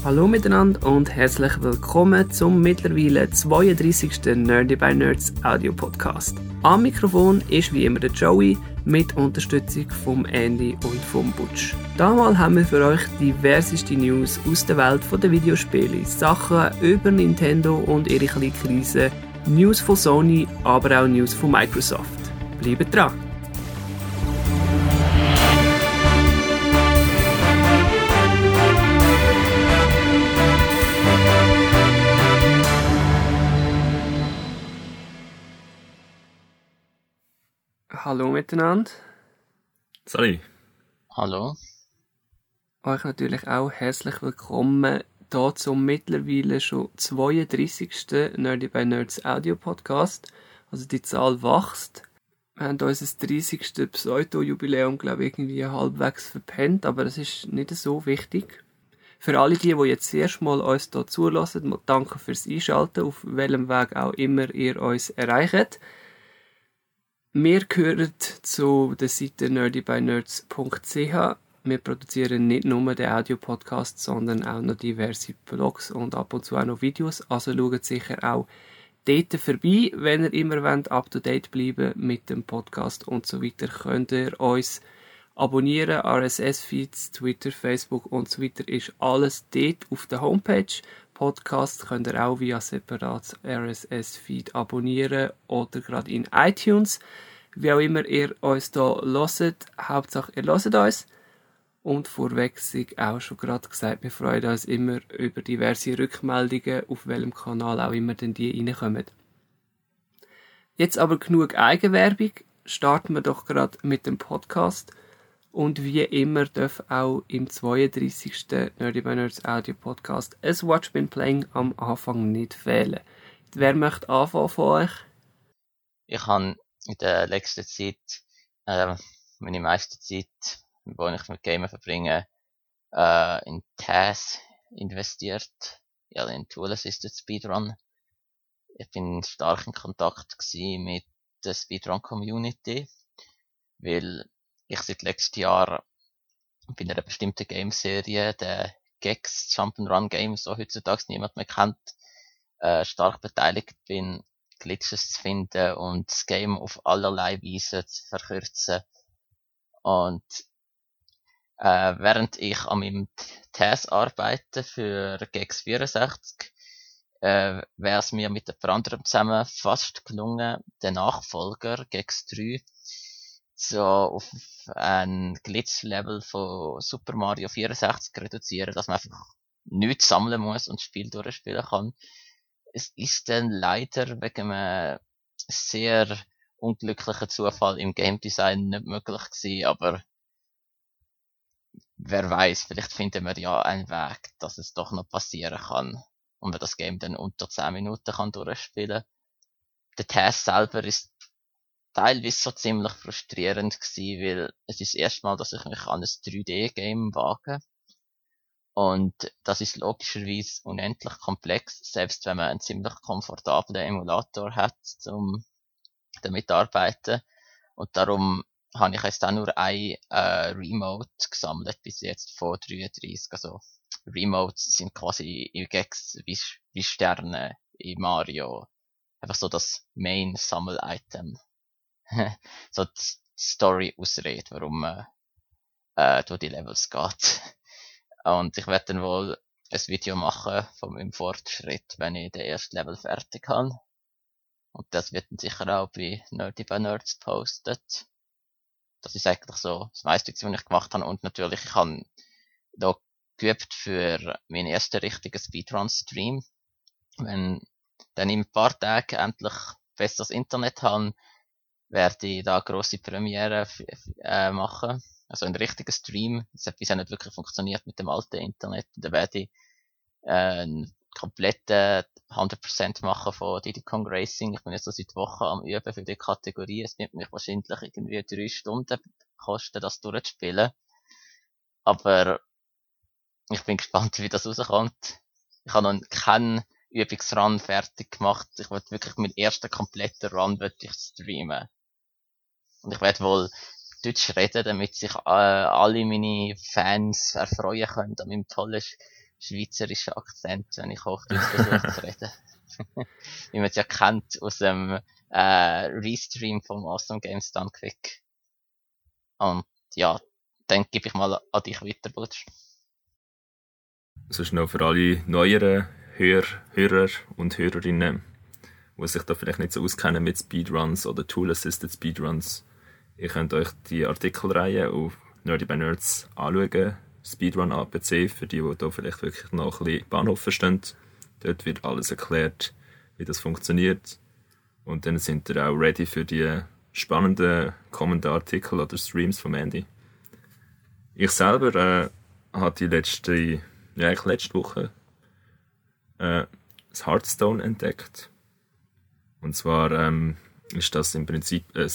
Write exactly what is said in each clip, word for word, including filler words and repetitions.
Hallo miteinander und herzlich willkommen zum mittlerweile zweiunddreissigsten Nerdy by Nerds Audio Podcast. Am Mikrofon ist wie immer der Joey mit Unterstützung vom Andy und vom Butch. Damals haben wir für euch diverseste News aus der Welt der Videospiele, Sachen über Nintendo und ihre kleine Krise, News von Sony, aber auch News von Microsoft. Bleibt dran! Hallo miteinander. Sorry. Hallo. Euch natürlich auch herzlich willkommen hier zum mittlerweile schon zweiunddreissigsten Nerdy by Nerds Audio Podcast. Also die Zahl wächst. Wir haben unser dreißigsten Pseudo-Jubiläum, glaube ich, irgendwie halbwegs verpennt, aber das ist nicht so wichtig. Für alle die, die jetzt erst mal uns hier zulassen, danke fürs Einschalten, auf welchem Weg auch immer ihr uns erreicht. Wir gehören zu der Seite nerdy by nerds punkt c h. Wir produzieren nicht nur den Audio-Podcast, sondern auch noch diverse Blogs und ab und zu auch noch Videos. Also schaut sicher auch dort vorbei, wenn ihr immer wollt, up-to-date bleiben mit dem Podcast und so weiter. Könnt ihr uns abonnieren, R S S-Feeds, Twitter, Facebook und so weiter. Ist alles dort auf der Homepage. Podcast könnt ihr auch via separates R S S-Feed abonnieren oder gerade in iTunes. Wie auch immer ihr uns hier hört, Hauptsache ihr hört uns. Und vorweg sei auch schon gerade gesagt, wir freuen uns immer über diverse Rückmeldungen, auf welchem Kanal auch immer denn die reinkommen. Jetzt aber genug Eigenwerbung, starten wir doch gerade mit dem Podcast. Und wie immer darf auch im zweiunddreissigsten Nerdy by Nerds Audio Podcast ein Watch Been Playing am Anfang nicht fehlen. Wer möchte anfangen von euch? Ich habe in der letzten Zeit, äh, meine meiste Zeit, wo ich mit Gamen verbringe, äh, in T A S investiert, ja, in Tool Assisted Speedrun. Ich bin stark in Kontakt gewesen mit der Speedrun Community, weil ich seit letztem Jahr bei einer bestimmten Gameserie, der Gex Jump'n'Run Game, so heutzutage niemand mehr kennt, äh, stark beteiligt bin, Glitches zu finden und das Game auf allerlei Weise zu verkürzen. Und äh, während ich an meinem T A S arbeite für Gex vierundsechzig, äh, wäre es mir mit jemand anderem zusammen fast gelungen, den Nachfolger Gex drei so auf ein Glitch-Level von Super Mario vierundsechzig reduzieren, dass man einfach nichts sammeln muss und das Spiel durchspielen kann. Es ist dann leider wegen einem sehr unglücklichen Zufall im Game Design nicht möglich gewesen, aber wer weiß, vielleicht finden wir ja einen Weg, dass es doch noch passieren kann und man das Game dann unter zehn Minuten kann durchspielen. Der Test selber ist teilweise so ziemlich frustrierend gewesen, weil es ist das erste Mal, dass ich mich an ein drei D-Game wage. Und das ist logischerweise unendlich komplex, selbst wenn man einen ziemlich komfortablen Emulator hat, um damit zu arbeiten. Und darum habe ich jetzt auch nur ein äh, Remote gesammelt bis jetzt von dreiunddreißig. Also Remotes sind quasi in Gex wie, wie Sterne in Mario. Einfach so das Main-Sammel-Item. So die Story-Ausrede, warum man äh, durch die Levels geht. Und ich werde dann wohl ein Video machen von meinem Fortschritt, wenn ich den ersten Level fertig habe. Und das wird dann sicher auch bei Nerdy by Nerds postet. Das ist eigentlich so das meiste, was ich gemacht habe. Und natürlich, ich habe da geübt für meinen ersten richtigen Speedrun-Stream. Wenn dann in ein paar Tagen endlich besseres Internet habe, werde ich da grosse Premiere äh, machen. Also ein richtiger Stream. Das hat bisher nicht wirklich funktioniert mit dem alten Internet. Da werde ich äh, einen kompletten hundert Prozent machen von Diddy Kong Racing. Ich bin jetzt so seit Wochen am Üben für die Kategorie. Es wird mich wahrscheinlich irgendwie drei Stunden kosten, das durchzuspielen. Aber ich bin gespannt, wie das rauskommt. Ich habe noch keinen Übungsrun fertig gemacht. Ich wollte wirklich meinen ersten kompletten Run wollte ich streamen. Und ich werde wohl Deutsch reden, damit sich äh, alle meine Fans erfreuen können an meinem tollen schweizerischen Akzent, wenn ich Hochdeutsch versuche zu reden. Wie man es ja kennt aus dem äh, Restream vom Awesome Games Done Quick. Und ja, dann gebe ich mal an dich weiter, Butch. Das ist noch für alle neueren Hörer, Hörer und Hörerinnen, die sich da vielleicht nicht so auskennen mit Speedruns oder Tool-Assisted Speedruns. Ihr könnt euch die Artikelreihe auf Nerdy by Nerds anschauen. Speedrun A P C, für die, die da vielleicht wirklich noch ein bisschen Bahnhof verstehen. Dort wird alles erklärt, wie das funktioniert. Und dann sind ihr auch ready für die spannenden kommenden Artikel oder Streams vom Andy. Ich selber äh, habe die letzte, ja, eigentlich letzte Woche äh, das Hearthstone entdeckt. Und zwar ähm, ist das im Prinzip ein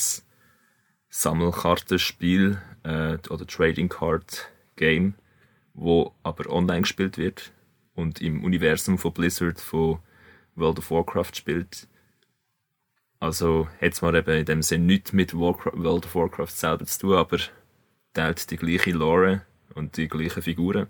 Sammelkartenspiel äh, oder Trading Card Game, wo aber online gespielt wird und im Universum von Blizzard von World of Warcraft spielt. Also hat es mal eben in dem Sinne nichts mit Warcraft, World of Warcraft selber zu tun, aber teilt die gleiche Lore und die gleichen Figuren.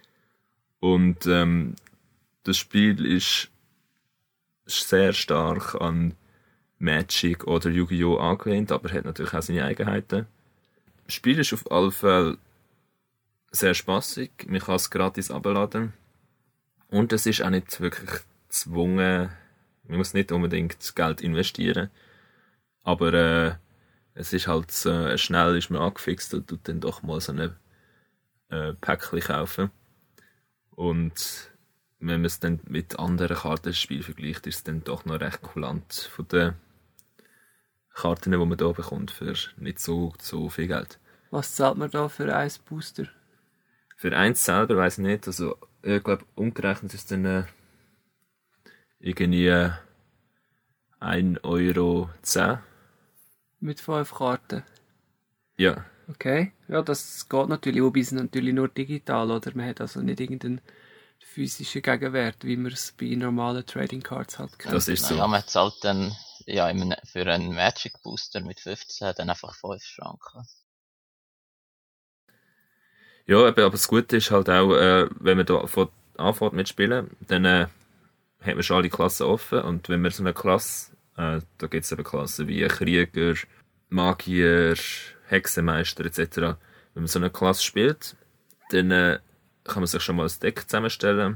Und ähm, das Spiel ist sehr stark an Magic oder Yu-Gi-Oh! Angelehnt, aber hat natürlich auch seine Eigenheiten. Das Spiel ist auf alle Fälle sehr spassig, man kann es gratis abladen. Und es ist auch nicht wirklich gezwungen, man muss nicht unbedingt Geld investieren. Aber äh, es ist halt äh, schnell ist man angefixt und tut dann doch mal so ein äh, Päckchen kaufen. Und wenn man es dann mit anderen Kartenspielen vergleicht, ist es dann doch noch recht kulant von den Karten, die man hier bekommt, für nicht so, so viel Geld. Was zahlt man da für ein Booster? Für eins selber weiss ich nicht, also ich glaube umgerechnet ist es dann äh, irgendwie ein Euro zehn. Mit fünf Karten? Ja. Okay, ja, das geht natürlich, wobei es natürlich nur digital, oder? Man hat also nicht irgendeinen physischen Gegenwert, wie man es bei normalen Trading Cards halt kennt. Das ist so. Ja, man zahlt dann ja, für einen Magic Booster mit fünfzehn dann einfach fünf Franken. Ja, aber das Gute ist halt auch, äh, wenn man da von anfängt mitspielen, dann äh, hat man schon alle Klassen offen und wenn man so eine Klasse, äh, da gibt es eben Klassen wie Krieger, Magier, Hexenmeister et cetera. Wenn man so eine Klasse spielt, dann äh, kann man sich schon mal ein Deck zusammenstellen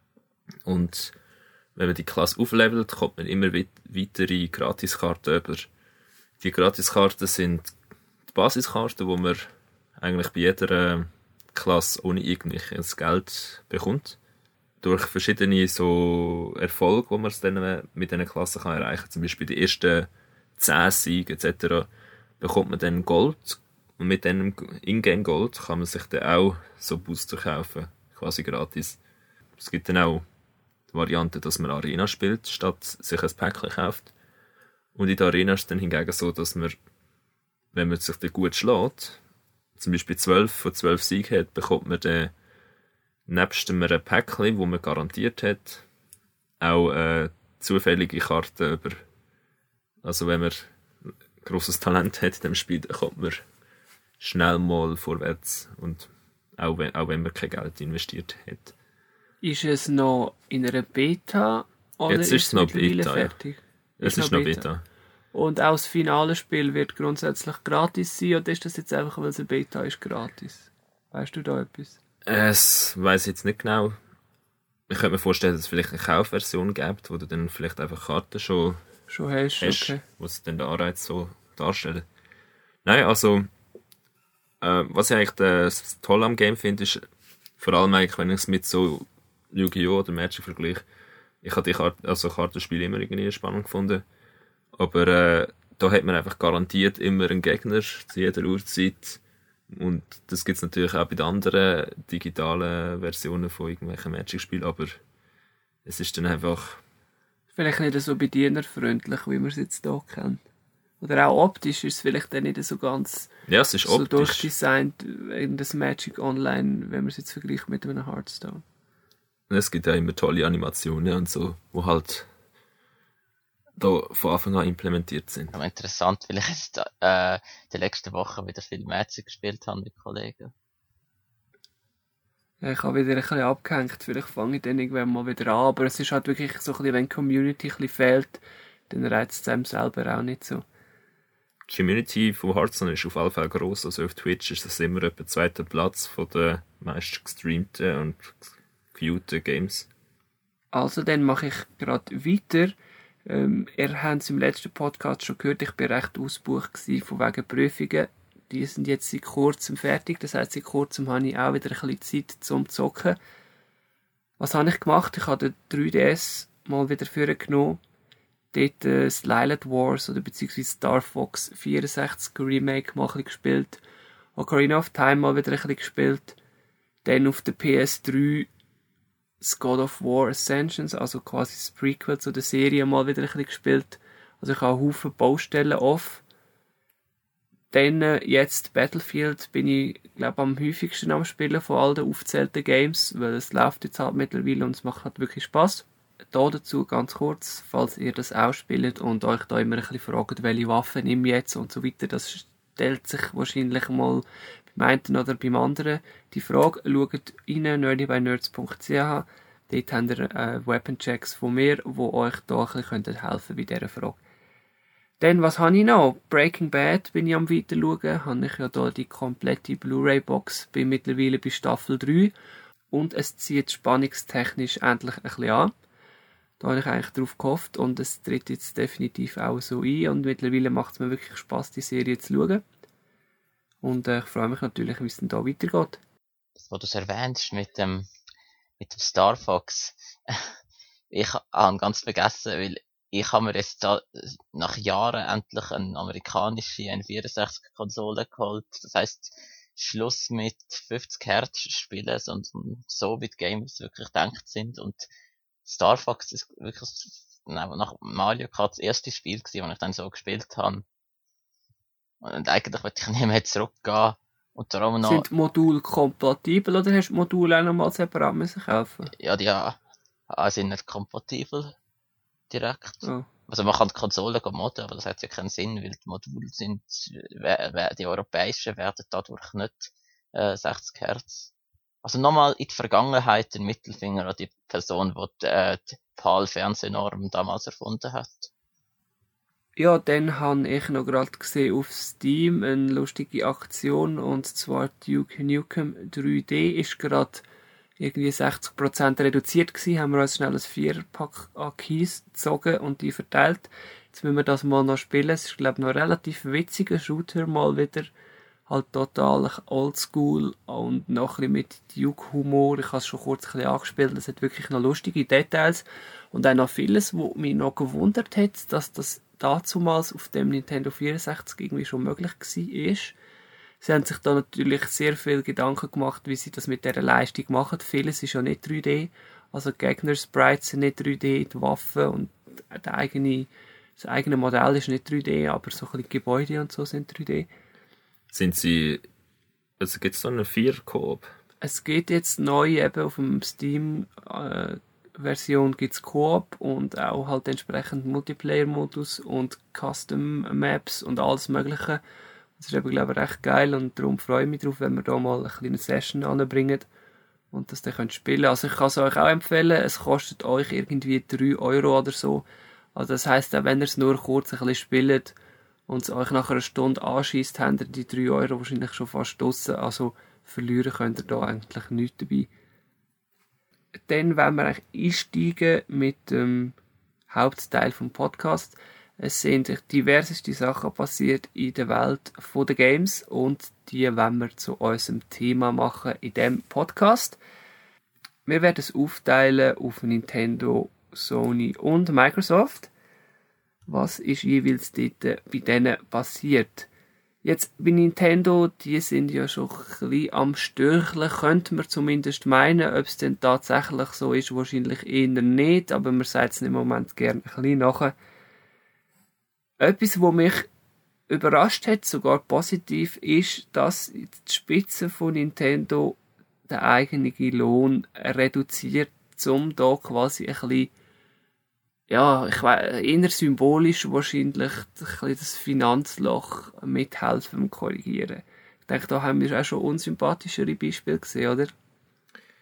und wenn man die Klasse auflevelt, kommt man immer weit- weitere Gratiskarten über. Die Gratiskarten sind die Basiskarten, die man eigentlich bei jeder Klasse ohne irgendwelches Geld bekommt. Durch verschiedene so Erfolge, die man dann mit diesen Klassen kann erreichen kann, zum Beispiel die ersten zehn Siege et cetera, bekommt man dann Gold und mit diesem Ingame Gold kann man sich dann auch so Booster kaufen, quasi gratis. Es gibt dann auch die Variante, dass man Arena spielt, statt sich ein Päckchen kauft. Und in der Arena ist es dann hingegen so, dass man, wenn man sich dann gut schlägt, zum Beispiel zwölf von zwölf Siegen hat, bekommt man dann nebst einem Päckchen, wo man garantiert hat, auch äh, zufällige Karten über. Also wenn man grosses Talent hat in dem Spiel, dann kommt man schnell mal vorwärts. Und auch wenn, auch wenn man kein Geld investiert hat. Ist es noch in einer Beta oder Jetzt ist ist es noch mittlerweile Beta, ja. fertig? Es ist noch Beta. Und auch das finale Spiel wird grundsätzlich gratis sein, oder ist das jetzt einfach, weil es eine Beta ist, gratis? Weißt du da etwas? Es weiss ich jetzt nicht genau. Ich könnte mir vorstellen, dass es vielleicht eine Kaufversion gibt, wo du dann vielleicht einfach Karten schon Schon hast, hast, okay. wo sie dann den Anreiz so darstellen. Nein, also äh, was ich eigentlich das Tolle am Game finde, ist vor allem eigentlich, wenn ich es mit so Yu-Gi-Oh! Oder Magic vergleiche. Ich habe die Karte, also Kartenspiele immer irgendwie spannend gefunden. Aber äh, da hat man einfach garantiert immer einen Gegner zu jeder Uhrzeit. Und das gibt es natürlich auch bei den anderen digitalen Versionen von irgendwelchen Magic-Spielen. Aber es ist dann einfach... Vielleicht nicht so bedienerfreundlich, wie man es jetzt hier kennt. Oder auch optisch ist es vielleicht dann nicht so ganz Ja, es ist so optisch. durchdesignt in das Magic Online, wenn man es jetzt vergleicht mit einem Hearthstone. Es gibt ja immer tolle Animationen und so, die halt da von Anfang an implementiert sind. Aber interessant, weil ich jetzt äh, die letzten Wochen wieder viel Magic gespielt habe mit Kollegen. Ich habe wieder ein bisschen abgehängt, vielleicht fange ich dann irgendwann mal wieder an, aber es ist halt wirklich so ein bisschen, wenn die Community ein bisschen fehlt, dann reizt es einem selber auch nicht so. Die Community von Hearthstone ist auf jeden Fall gross, also auf Twitch ist das immer etwa zweiter Platz von den meist gestreamten und geviewten Games. Also dann mache ich gerade weiter. Ähm, ihr habt es im letzten Podcast schon gehört, ich war recht ausgebucht von wegen Prüfungen. Die sind jetzt seit kurzem fertig, das heisst, seit kurzem habe ich auch wieder ein bisschen Zeit zum Zocken. Was habe ich gemacht? Ich habe den drei D S mal wieder vorgenommen. Dort äh, das Lylat Wars oder beziehungsweise Star Fox vierundsechzig Remake mal ein bisschen gespielt. Ocarina of Time mal wieder ein bisschen gespielt. Dann auf der P S drei das God of War Ascensions, also quasi das Prequel zu der Serie, mal wieder ein bisschen gespielt. Also ich habe einen Haufen Baustellen off. Dann äh, jetzt Battlefield bin ich, glaube am häufigsten am Spielen von all den aufgezählten Games, weil es läuft jetzt halt mittlerweile und es macht halt wirklich Spass. Da dazu ganz kurz, falls ihr das auch spielt und euch da immer ein bisschen fragt, welche Waffen nehme ich jetzt und so weiter, das stellt sich wahrscheinlich mal beim einen oder beim anderen die Frage. Schaut rein, nerdy by nerds punkt c h. Dort habt ihr äh, Weapon-Checks von mir, die euch da ein bisschen helfen können bei dieser Frage. Dann, was habe ich noch? Breaking Bad bin ich am weiterschauen. Habe ich ja da die komplette Blu-ray-Box. Bin mittlerweile bei Staffel drei. Und es zieht spannungstechnisch endlich ein bisschen an. Da habe ich eigentlich drauf gehofft. Und es tritt jetzt definitiv auch so ein. Und mittlerweile macht es mir wirklich Spass, die Serie zu schauen. Und äh, ich freue mich natürlich, wie es denn da weitergeht. Das, was du es erwähnst mit dem, mit dem Star Fox. Ich habe ganz vergessen, weil ich habe mir jetzt da nach Jahren endlich eine amerikanische N vierundsechzig Konsole geholt. Das heisst, Schluss mit fünfzig Hertz spielen, sondern so wie die Games wirklich gedacht sind. Und Star Fox ist wirklich nach Mario Kart das erste Spiel gewesen, das ich dann so gespielt habe. Und eigentlich wollte ich nicht mehr zurückgehen. Und darum noch... Sind Module kompatibel oder hast du Module auch nochmal separat müssen kaufen? Ja, die ja, sind nicht kompatibel. Direkt. Oh. Also man kann die Konsole modden, aber das hat ja keinen Sinn, weil die Module sind, die europäischen werden dadurch nicht äh, sechzig Hertz. Also nochmal in die Vergangenheit den Mittelfinger an die Person, die äh, die P A L-Fernsehnorm damals erfunden hat. Ja, dann habe ich noch gerade gesehen auf Steam eine lustige Aktion, und zwar Duke Nukem drei D ist gerade irgendwie sechzig Prozent reduziert gewesen, haben wir uns schnell ein Vierpack an Keys gezogen und die verteilt. Jetzt müssen wir das mal noch spielen. Es ist, glaube ich, noch ein relativ witziger Shooter, mal wieder. Halt total oldschool und noch ein bisschen mit Duke-Humor. Ich habe es schon kurz ein bisschen angespielt. Es hat wirklich noch lustige Details und auch noch vieles, was mich noch gewundert hat, dass das dazumals auf dem Nintendo vierundsechzig irgendwie schon möglich war. Sie haben sich da natürlich sehr viel Gedanken gemacht, wie sie das mit dieser Leistung machen. Vieles ist ja nicht drei D. Also die Gegner-Sprites sind nicht drei D, die Waffen und der eigene, das eigene Modell ist nicht drei D, aber so ein bisschen die Gebäude und so sind drei D. Sind sie... Also gibt es da eine vier-Koop? Es geht jetzt neu eben auf dem Steam-Version äh, gibt es Koop und auch halt entsprechend Multiplayer-Modus und Custom-Maps und alles mögliche. Das ist eben, glaube ich, recht geil und darum freue ich mich drauf, wenn wir da mal eine kleine Session anbringen und das dann könnt spielen. Also ich kann es euch auch empfehlen, es kostet euch irgendwie drei Euro oder so. Also das heisst, auch wenn ihr es nur kurz ein bisschen spielt und es euch nach einer Stunde anschießt, habt ihr die drei Euro wahrscheinlich schon fast draussen. Also verlieren könnt ihr da eigentlich nichts dabei. Dann wollen wir eigentlich einsteigen mit dem Hauptteil vom Podcast. Es sind diverseste Sachen passiert in der Welt der Games und die wollen wir zu unserem Thema machen in diesem Podcast. Wir werden es aufteilen auf Nintendo, Sony und Microsoft. Was ist jeweils dort bei denen passiert? Jetzt bei Nintendo, die sind ja schon ein bisschen am Störcheln, könnte man zumindest meinen. Ob es denn tatsächlich so ist, wahrscheinlich eher nicht, aber man sagt es im Moment gerne ein bisschen nachher. Etwas, was mich überrascht hat, sogar positiv, ist, dass die Spitze von Nintendo den eigenen Lohn reduziert, um da quasi ein bisschen, ja, ich weiß, eher symbolisch wahrscheinlich ein bisschen das Finanzloch mithelfen und korrigieren. Ich denke, da haben wir auch schon unsympathischere Beispiele gesehen, oder?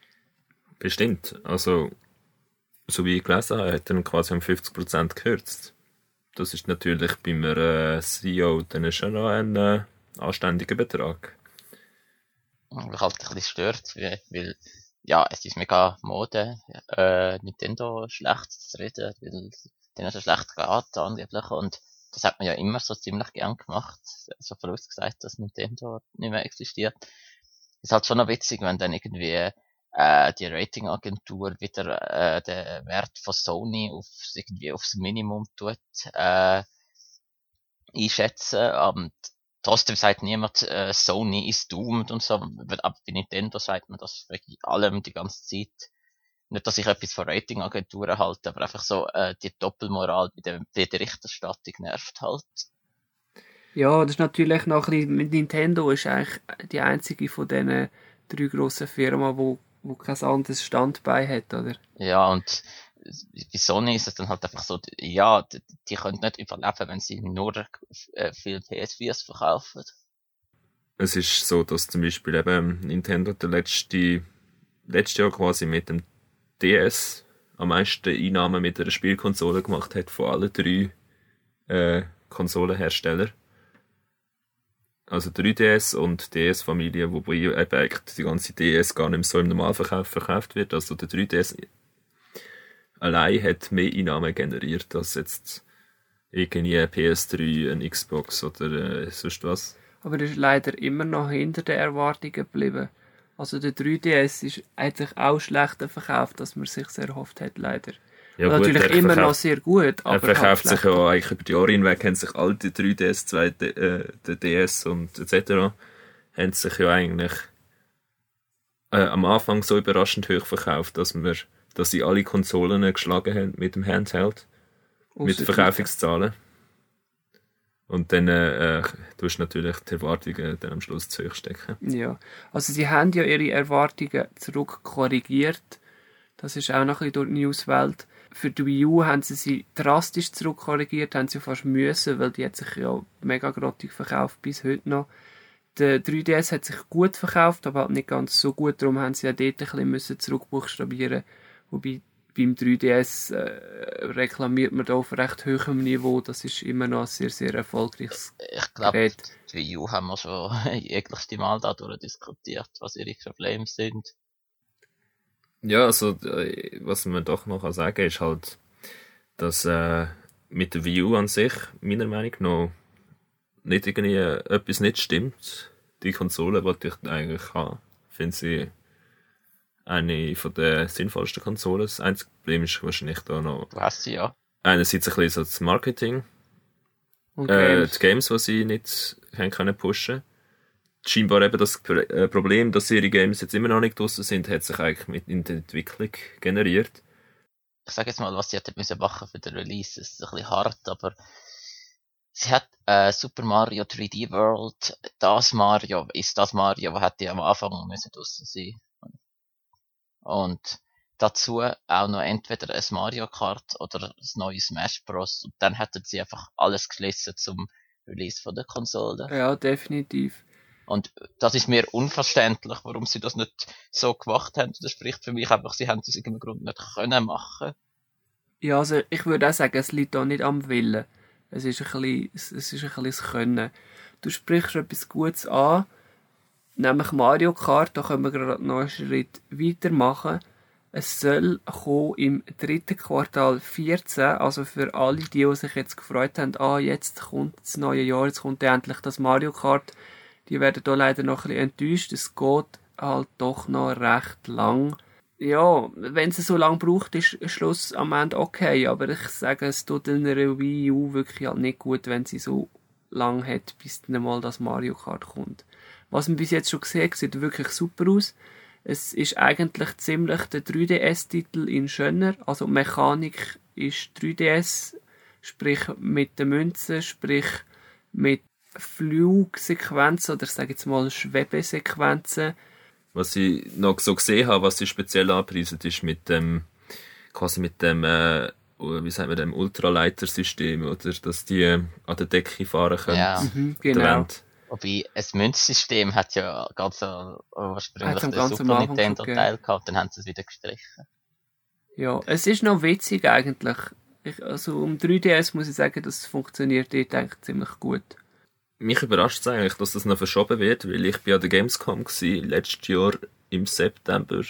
Bestimmt. Also, so wie ich gelesen habe, hat er quasi um fünfzig Prozent gekürzt. Das ist natürlich bei einem äh, C E O dann schon noch ein äh, anständiger Betrag. Mich halt ein bisschen stört, weil, weil ja, es ist mega Mode, äh, Nintendo schlecht zu reden, weil denen so schlecht geht angeblich, und das hat man ja immer so ziemlich gern gemacht, so vorausgesagt, dass Nintendo nicht mehr existiert. Ist halt schon noch witzig, wenn dann irgendwie äh, die Ratingagentur wieder äh, den Wert von Sony auf irgendwie aufs Minimum tut äh, einschätzen, und trotzdem sagt niemand, äh, Sony ist doomed und so, aber bei Nintendo sagt man das wegen allem die ganze Zeit. Nicht, dass ich etwas von Ratingagenturen halte, aber einfach so, äh, die Doppelmoral bei der Berichterstattung nervt halt. Ja, das ist natürlich noch ein bisschen, mit Nintendo ist eigentlich die einzige von diesen drei grossen Firmen, wo, wo kein anderes Standbein hat, oder? Ja, und bei Sony ist es dann halt einfach so, ja, die, die können nicht überleben, wenn sie nur äh, viel P S vier verkaufen. Es ist so, dass zum Beispiel eben Nintendo der letzte, letztes Jahr quasi mit dem D S am meisten Einnahmen mit einer Spielkonsole gemacht hat von allen drei äh, Konsolenherstellern. Also drei D S und D S-Familie, wobei eben eigentlich die ganze D S gar nicht mehr so im Normalverkauf verkauft wird. Also der drei D S allein hat mehr Einnahmen generiert als jetzt irgendwie eine P S drei, eine Xbox oder äh, sonst was. Aber das ist leider immer noch hinter den Erwartungen geblieben. Also der drei D S ist eigentlich auch schlechter verkauft, als man sich sehr erhofft hat, leider. Ja, gut, natürlich immer verkauft, noch sehr gut, aber er verkauft halt sich ja eigentlich über die Jahre hinweg, haben sich all die drei D S, zwei D, äh, der D S und et cetera haben sich ja eigentlich äh, am Anfang so überraschend hoch verkauft, dass wir, dass sie alle Konsolen geschlagen haben mit dem Handheld, mit Verkaufszahlen. Und dann äh, tust du natürlich die Erwartungen dann am Schluss zu hoch stecken. Ja, also sie haben ja ihre Erwartungen zurückkorrigiert. Das ist auch noch ein bisschen durch die Newswelt. Für die Wii U haben sie sie drastisch zurückkorrigiert, haben sie fast müssen, weil die hat sich ja mega grottig verkauft bis heute noch. Der drei D S hat sich gut verkauft, aber halt nicht ganz so gut, darum haben sie ja dort ein bisschen zurückbuchstabieren. Wobei beim drei D S äh, reklamiert man da auf recht hohem Niveau, das ist immer noch ein sehr, sehr erfolgreiches Ich glaube, Gerät. die Wii U haben wir schon jeglichste Mal dadurch diskutiert, was ihre Probleme sind. Ja, also was man doch noch sagen kann, ist halt, dass äh, mit der Wii U an sich, meiner Meinung nach, nicht irgendwie etwas nicht stimmt. Die Konsole, die ich eigentlich habe, finde sie eine von der sinnvollsten Konsolen. Das einzige Problem ist wahrscheinlich da noch... Du hast sie ja. Einerseits ein bisschen so das Marketing. Und Äh, Games. die Games, die sie nicht haben können pushen. Scheinbar eben das Problem, dass ihre Games jetzt immer noch nicht draussen sind, hat sich eigentlich mit in der Entwicklung generiert. Ich sage jetzt mal, was sie hätte müssen machen für den Release. Es ist ein bisschen hart, aber sie hat äh, Super Mario drei D World, das Mario ist das Mario, was hätte am Anfang müssen draussen sein. Und dazu auch noch entweder ein Mario Kart oder das neue Smash Bros. Und dann hätten sie einfach alles geschlossen zum Release von der Konsole. Ja, definitiv. Und das ist mir unverständlich, warum sie das nicht so gemacht haben. Das spricht für mich einfach, sie haben das aus irgendeinem Grund nicht können machen. Ja, also ich würde auch sagen, es liegt auch nicht am Willen. Es ist ein bisschen, es ist ein bisschen das Können. Du sprichst etwas Gutes an, nämlich Mario Kart, da können wir gerade noch einen Schritt weitermachen. Es soll kommen im dritten Quartal vierzehn, also für alle, die, die sich jetzt gefreut haben, ah, jetzt kommt das neue Jahr, jetzt kommt endlich das Mario Kart. Die werden da leider noch ein bisschen enttäuscht. Es geht halt doch noch recht lang. Ja, wenn es so lang braucht, ist Schluss am Ende okay. Aber ich sage, es tut einer Wii U wirklich halt nicht gut, wenn sie so lang hat, bis dann mal das Mario Kart kommt. Was man bis jetzt schon gesehen hat, sieht wirklich super aus. Es ist eigentlich ziemlich der drei D S-Titel in schöner. Also Mechanik ist drei D S, sprich mit den Münzen, sprich mit Flugsequenzen oder ich sage jetzt mal Schwebesequenzen. Was ich noch so gesehen habe, was sie speziell anpreisen, ist mit dem, quasi mit dem, äh, wie sagt man, dem Ultraleitersystem, oder, dass die an der Decke fahren können. Ja. Mhm, Der genau. Wand. Wobei, ein Münzsystem hat ja ganz äh, ursprünglich Hat's am den ganz am Super Anfang Nintendo schon Teil gehabt, dann haben sie es wieder gestrichen. Ja, es ist noch witzig eigentlich. Ich, also um drei D S muss ich sagen, das funktioniert dort eigentlich ziemlich gut. Mich überrascht es eigentlich, dass das noch verschoben wird, weil ich bin an der Gamescom gsi, letztes Jahr im September.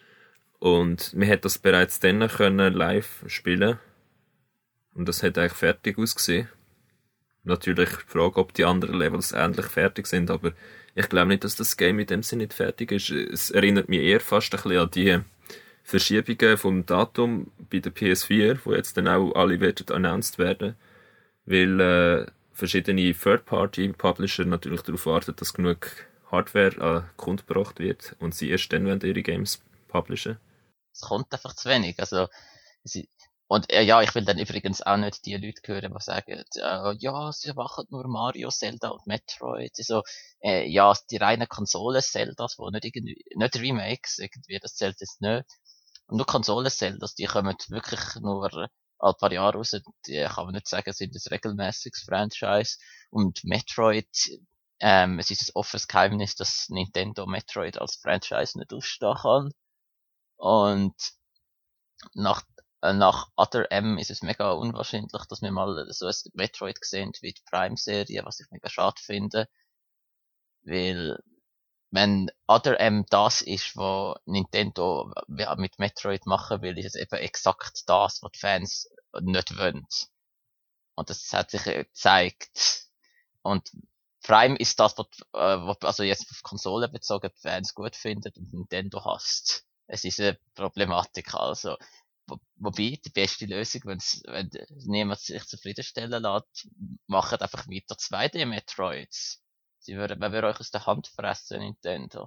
Und wir hätten das bereits dann können live spielen. Und das hat eigentlich fertig ausgesehen. Natürlich die Frage, ob die anderen Levels ähnlich fertig sind, aber ich glaube nicht, dass das Game in dem Sinne nicht fertig ist. Es erinnert mich eher fast ein bisschen an die Verschiebungen vom Datum bei der P S vier, wo jetzt dann auch alle werden announced werden, weil äh, verschiedene Third-Party-Publisher natürlich darauf warten, dass genug Hardware an den Kunden gebracht wird und sie erst dann werden ihre Games publishen. Es kommt einfach zu wenig. Also, sie, und äh, ja, ich will dann übrigens auch nicht die Leute hören, die sagen, äh, ja, sie machen nur Mario, Zelda und Metroid. Also, äh, ja, die reinen Konsolen-Zeldas, die nicht irgendwie, nicht Remakes, irgendwie, das zählt jetzt nicht. Und nur Konsolen-Zeldas, die kommen wirklich nur ein paar Jahre raus. Die kann man nicht sagen, sind ein regelmäßiges Franchise. Und Metroid, ähm, es ist ein offenes Geheimnis, dass Nintendo Metroid als Franchise nicht ausstehen kann. Und nach, äh, nach Other M ist es mega unwahrscheinlich, dass wir mal so ein Metroid sehen wie die Prime-Serie, was ich mega schade finde. Weil, wenn Other M das ist, was Nintendo ja, mit Metroid machen will, ist es eben exakt das, was die Fans nicht wollen. Und das hat sich gezeigt. Und Prime ist das, was, äh, was also jetzt auf Konsolen bezogen die Fans gut finden und Nintendo hasst. Es ist eine Problematik, also. Wo, wobei, die beste Lösung, wenn's, wenn niemand sich zufriedenstellen lässt, macht einfach weiter zwei D Metroids. Sie würden, man würde euch aus der Hand fressen, Nintendo.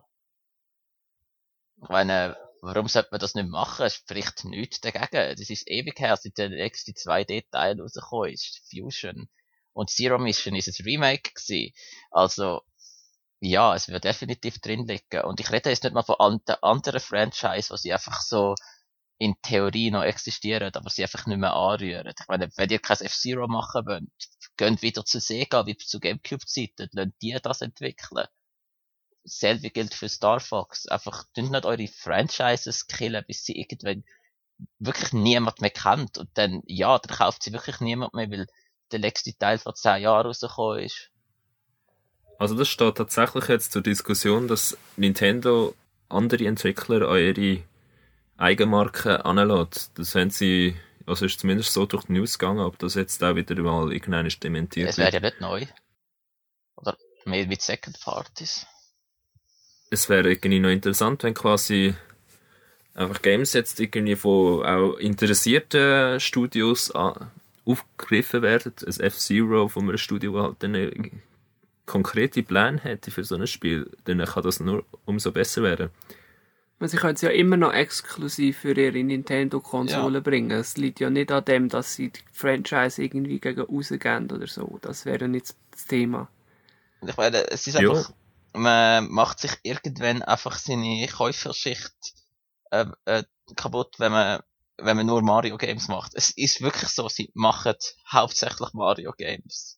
Ich meine, warum sollte man das nicht machen? Es spricht nichts dagegen. Das ist ewig her, seit der nächste zwei D Teil rausgekommen ist. Fusion. Und Zero Mission ist ein Remake gewesen. Also, ja, es wird definitiv drin liegen. Und ich rede jetzt nicht mal von an anderen Franchise, wo sie einfach so in Theorie noch existieren, aber sie einfach nicht mehr anrühren. Ich meine, wenn ihr kein F-Zero machen wollt, geht wieder zu Sega, wie zu Gamecube-Zeiten, lasst die das entwickeln. Dasselbe gilt für Star Fox. Einfach, tun nicht eure Franchises killen, bis sie irgendwann wirklich niemand mehr kennt. Und dann, ja, dann kauft sie wirklich niemand mehr, weil der letzte Teil vor zehn Jahren rausgekommen ist. Also das steht tatsächlich jetzt zur Diskussion, dass Nintendo andere Entwickler an ihre Eigenmarken anlässt. Das haben sie, also ist zumindest so durch die News gegangen, ob das jetzt auch wieder mal irgendwann dementiert Es wäre ja nicht neu. Oder mehr mit Second Parties. Es wäre irgendwie noch interessant, wenn quasi einfach Games jetzt irgendwie von auch interessierten Studios an, aufgegriffen werden. Ein F-Zero von einem Studio, das halt dann konkrete Pläne hätte für so ein Spiel, dann kann das nur umso besser werden. Sie können es ja immer noch exklusiv für ihre Nintendo-Konsole Ja. bringen. Es liegt ja nicht an dem, dass sie die Franchise irgendwie gegen rausgeben oder so. Das wäre nicht das Thema. Ich meine, es ist Ja. einfach, man macht sich irgendwann einfach seine Käuferschicht äh, äh, kaputt, wenn man wenn man nur Mario Games macht. Es ist wirklich so, sie machen hauptsächlich Mario Games.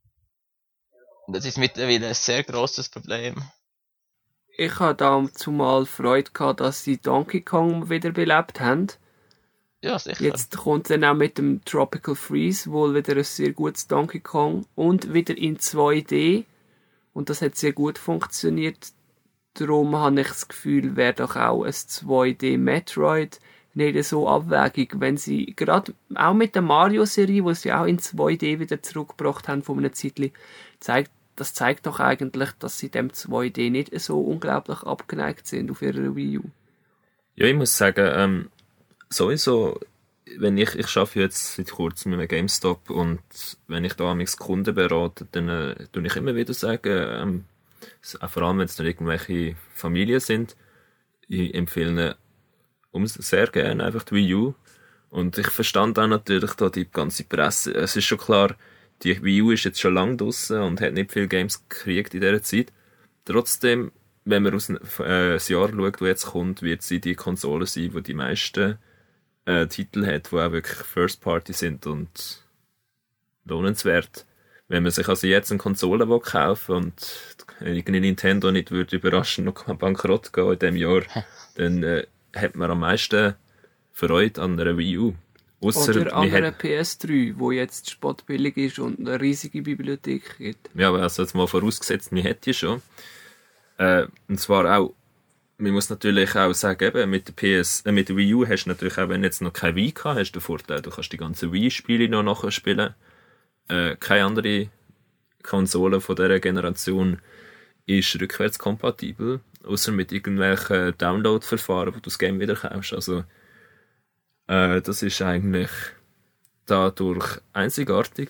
Und das ist mittlerweile ein sehr grosses Problem. Ich hatte dazu mal Freude gehabt, dass sie Donkey Kong wiederbelebt haben. Ja, sicher. Jetzt kommt dann auch mit dem Tropical Freeze wohl wieder ein sehr gutes Donkey Kong und wieder in zwei D. Und das hat sehr gut funktioniert. Darum habe ich das Gefühl, wäre doch auch ein zwei D Metroid nicht so abwegig, wenn sie gerade auch mit der Mario-Serie, wo sie auch in zwei D wieder zurückgebracht haben von einem Zeitchen, zeigt, das zeigt doch eigentlich, dass sie dem zwei D nicht so unglaublich abgeneigt sind auf ihrer Wii U. Ja, ich muss sagen, ähm, sowieso, wenn ich, ich arbeite jetzt seit kurzem mit einem GameStop und wenn ich da am Kunden berate, dann äh, tue ich immer wieder sagen, ähm, vor allem wenn es dann irgendwelche Familien sind, ich empfehle ihnen um sehr gerne einfach die Wii U. Und ich verstand auch natürlich da die ganze Presse. Es ist schon klar, die Wii U ist jetzt schon lange draussen und hat nicht viele Games gekriegt in dieser Zeit. Trotzdem, wenn man aus äh, das Jahr schaut, das jetzt kommt, wird sie die Konsole sein, die die meisten äh, Titel hat, die auch wirklich First Party sind und lohnenswert. Wenn man sich also jetzt eine Konsole will kaufen und irgendwie Nintendo nicht würde überraschend noch bankrott gehen in diesem Jahr, dann äh, hat man am meisten Freude an einer Wii U. Ausser, Oder an einer hat... P S drei, die jetzt spottbillig ist und eine riesige Bibliothek gibt. Ja, aber also jetzt mal vorausgesetzt, wir hätten die schon. Äh, und zwar auch, man muss natürlich auch sagen, eben, mit der P S, äh, mit der Wii U hast du natürlich auch, wenn du jetzt noch keine Wii gehabt hast, den Vorteil, du kannst die ganzen Wii-Spiele noch nachher spielen. Äh, keine andere Konsole von dieser Generation ist rückwärtskompatibel, außer mit irgendwelchen Download-Verfahren, wo du das Game wieder kaufst. Also, äh, das ist eigentlich dadurch einzigartig.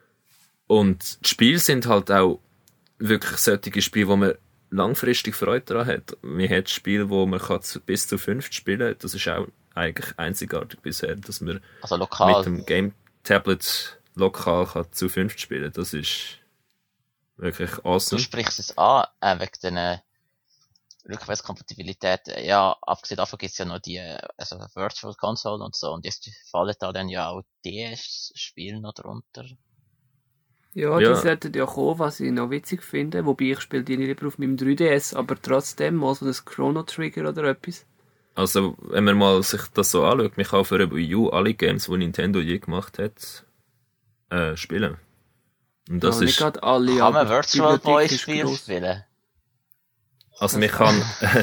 Und die Spiele sind halt auch wirklich solche Spiele, wo man langfristig Freude daran hat. Man hat Spiele, wo man kann bis zu fünf spielen. Das ist auch eigentlich einzigartig bisher, dass man Also lokal. mit dem Game-Tablet lokal kann zu fünf spielen. Das ist wirklich Du awesome. sprichst es an, äh, wegen den Rückwärtskompatibilität. Ja, abgesehen davon gibt es ja noch die äh, also Virtual Console und so. Und jetzt fallen da dann ja auch D S-Spiele noch drunter. Ja, Ja. die sollten ja kommen, was ich noch witzig finde. Wobei ich spiele die lieber auf meinem drei D S, aber trotzdem mal so ein Chrono Trigger oder etwas. Also, wenn man mal sich das so anschaut, man kann für eine Wii U alle Games, die Nintendo je gemacht hat, äh, spielen. Und das ja, nicht ist... gerade alle, Kann aber man die Virtual Bibliothek Boy ist Spiele gross. spielen? Also man kann,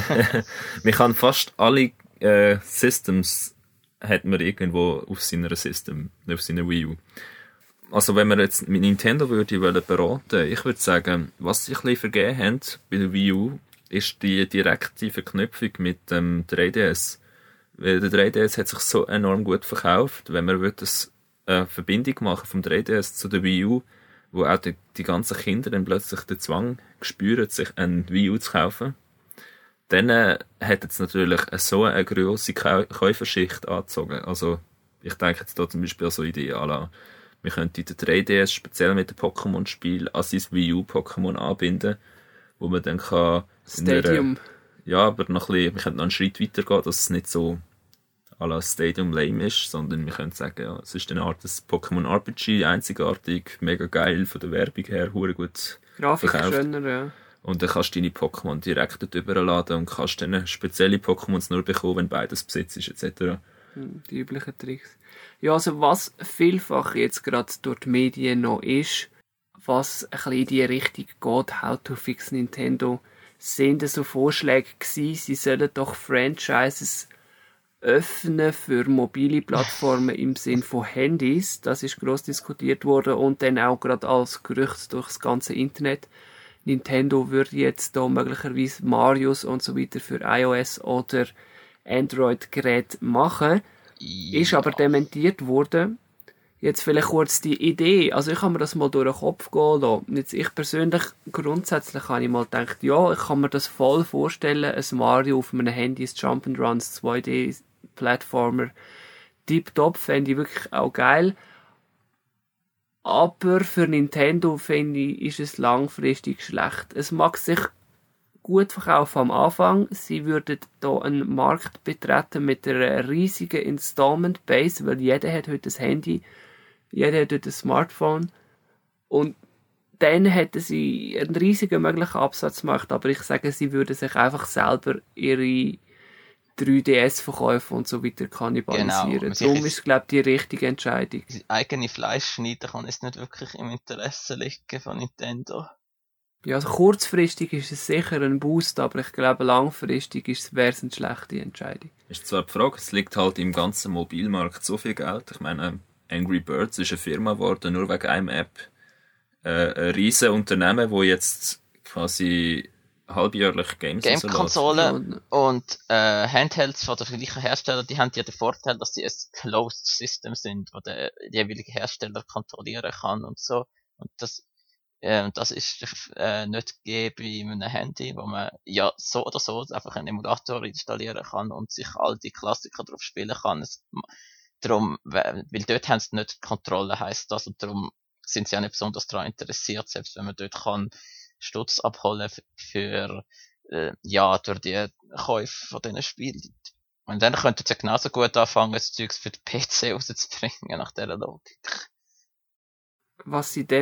man kann fast alle äh, Systems hat man irgendwo auf seiner System, auf seiner Wii U. Also wenn man jetzt mit Nintendo würde wollen beraten, ich würde sagen, was sie ein bisschen vergeben haben bei der Wii U, ist die direkte Verknüpfung mit dem drei D S. Weil der drei D S hat sich so enorm gut verkauft, wenn man würde eine Verbindung machen vom drei D S zu der Wii U, wo auch die, die ganzen Kinder dann plötzlich den Zwang spüren, sich eine Wii U zu kaufen, dann äh, hat es natürlich so eine grosse Käu- Käuferschicht angezogen. Also ich denke jetzt da zum Beispiel an so Ideen à la, wir könnten den drei D S speziell mit dem Pokémon-Spiel an sein Wii U-Pokémon anbinden, wo man dann kann... in einer- Stadium. Ja, aber noch ein bisschen, wir könnten noch einen Schritt weiter gehen, dass es nicht so à la Stadium lame ist, sondern wir können sagen, ja, es ist eine Art des Pokémon R P G, einzigartig, mega geil von der Werbung her, hure gut Grafik verkauft. schöner, ja. Und dann kannst du deine Pokémon direkt dort überladen und kannst dann spezielle Pokémons nur bekommen, wenn beides besitzt ist, et cetera. Hm, Die üblichen Tricks. Ja, also was vielfach jetzt gerade durch die Medien noch ist, was ein bisschen in die Richtung geht, How to Fix Nintendo, sind so Vorschläge gewesen, sie sollen doch Franchises öffnen für mobile Plattformen im Sinn von Handys. Das ist gross diskutiert worden und dann auch gerade als Gerücht durchs ganze Internet. Nintendo würde jetzt da möglicherweise Marios und so weiter für iOS oder Android-Geräte machen. Ist aber dementiert worden. Jetzt vielleicht kurz die Idee. Also ich habe mir das mal durch den Kopf gehen lassen. Jetzt ich persönlich, grundsätzlich habe ich mal gedacht, ja, ich kann mir das voll vorstellen, ein Mario auf einem Handy, ein Jump'n'Runs, zwei D-Plattformer. Tipptopp, fände ich wirklich auch geil. Aber für Nintendo, finde ich, ist es langfristig schlecht. Es mag sich gut verkaufen am Anfang. Sie würden hier einen Markt betreten mit einer riesigen Installment-Base, weil jeder hat heute ein Handy, jeder hat heute ein Smartphone. Und dann hätten sie einen riesigen möglichen Absatzmarkt, aber ich sage, sie würden sich einfach selber ihre drei D S-Verkäufe und so weiter kannibalisieren. Genau. Darum ist, glaube ich, die richtige Entscheidung. Das eigene Fleisch schneiden kann es nicht wirklich im Interesse liegen von Nintendo. Ja, also kurzfristig ist es sicher ein Boost, aber ich glaube, langfristig wäre es eine schlechte Entscheidung. Ist zwar die Frage, es liegt halt im ganzen Mobilmarkt so viel Geld. Ich meine, Angry Birds ist eine Firma geworden, nur wegen einem App. Äh, ein riesen Unternehmen, das jetzt quasi halbjährlich Games Game-Konsolen und äh, Handhelds von der gleichen Hersteller, die haben ja den Vorteil, dass sie ein Closed System sind, wo der jeweilige Hersteller kontrollieren kann und so. Und das, äh, das ist äh, nicht gegeben bei einem Handy, wo man ja so oder so einfach einen Emulator installieren kann und sich all die Klassiker drauf spielen kann. Es, darum, weil dort haben sie nicht Kontrolle, heisst das, und darum sind sie auch nicht besonders daran interessiert, selbst wenn man dort kann Stutz abholen für, äh, ja, durch die Käufe von diesen Spielen. Und dann könnten sie genauso gut anfangen, das Zeugs für den P C rauszubringen, nach dieser Logik. Was sie dennoch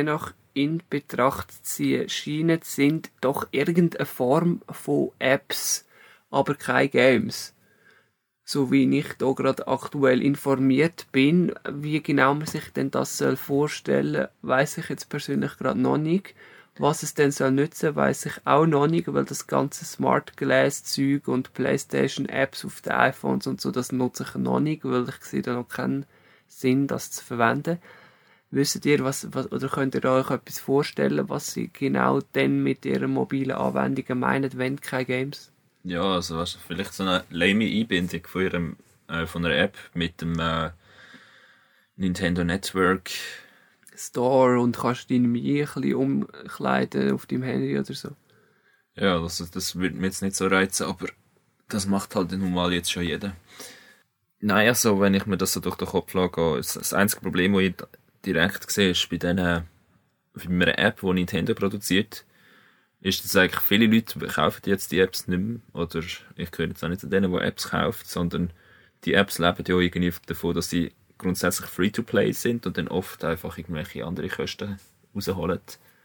in Betracht zu ziehen scheinen, sind doch irgendeine Form von Apps, aber keine Games. So wie ich da gerade aktuell informiert bin, wie genau man sich denn das soll vorstellen, weiss ich jetzt persönlich gerade noch nicht. Was es denn soll nützen, weiss ich auch noch nicht, weil das ganze Smart Glass Zeug und PlayStation Apps auf den iPhones und so, das nutze ich noch nicht, weil ich sehe da noch keinen Sinn, das zu verwenden. Wisst ihr, was, was, oder könnt ihr euch etwas vorstellen, was sie genau denn mit ihren mobilen Anwendungen meinen, wenn keine Games? Ja, also weißt du, vielleicht so eine lame Einbindung von, ihrem, äh, von einer App mit dem äh, Nintendo Network Store und kannst deine Mii ein bisschen umkleiden auf deinem Handy oder so. Ja, also das würde mich jetzt nicht so reizen, aber das macht halt nun mal jetzt schon jeder. Nein, also wenn ich mir das so durch den Kopf lage, ist das einzige Problem, das ich direkt sehe, ist bei diesen, bei einer App, die Nintendo produziert, ist, dass eigentlich viele Leute kaufen jetzt die Apps nicht mehr, oder ich gehöre jetzt auch nicht zu denen, die Apps kaufen, sondern die Apps leben ja irgendwie davon, dass sie grundsätzlich Free-to-Play sind und dann oft einfach irgendwelche andere Kosten rausholen.